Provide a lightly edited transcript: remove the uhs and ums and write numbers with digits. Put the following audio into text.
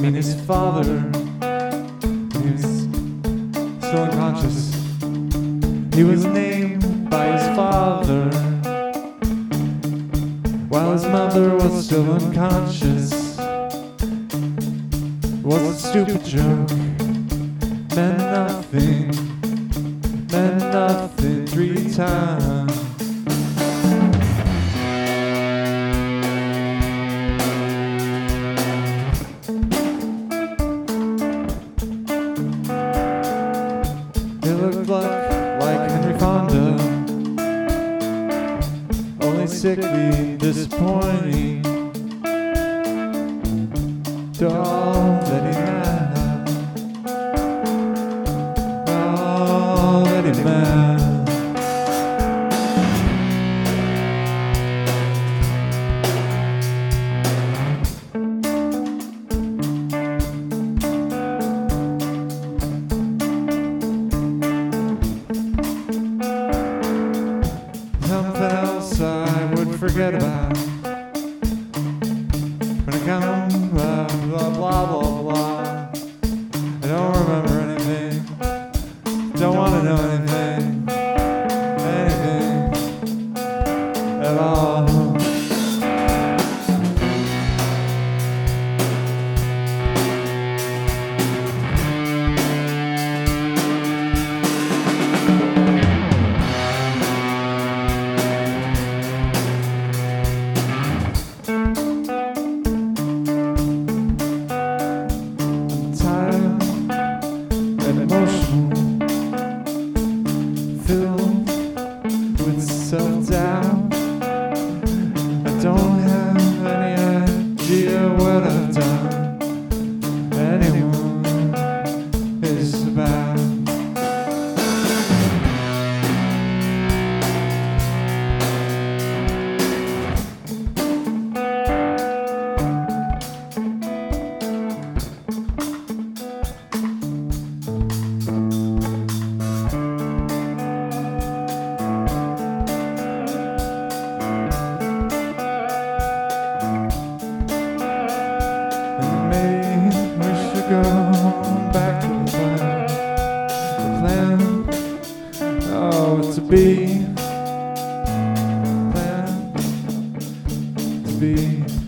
mean his father. He was still unconscious. He was named by his father, while his mother was still unconscious. It was a stupid joke, meant nothing 3 times. It looked like Henry Fonda, only sickly disappointing to all that he had, all that he had. Something else I would forget about when it comes blah blah blah blah blah. I don't remember anything, don't want to know anything at all. Emotional, filled with self-doubt. I don't have any idea what I've done anyone is about. Go back to the plan, oh, to be, plan, to be.